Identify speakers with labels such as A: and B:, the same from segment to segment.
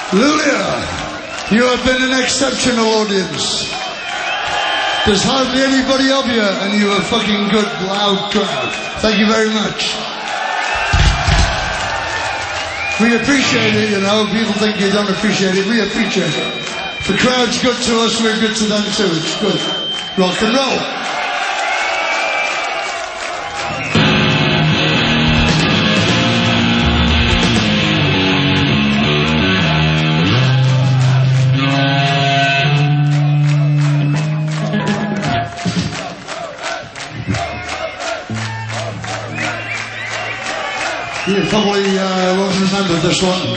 A: Lulia, you have been an exceptional audience. There's hardly anybody of you, and you are a fucking good, loud crowd. Thank you very much. We appreciate it, you know. People think you don't appreciate it. We appreciate it. The crowd's good to us, we're good to them too. It's good. Rock and roll. You probably won't remember this one.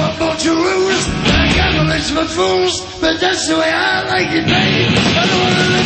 B: Fools, but that's the way I like it, babe. I don't wanna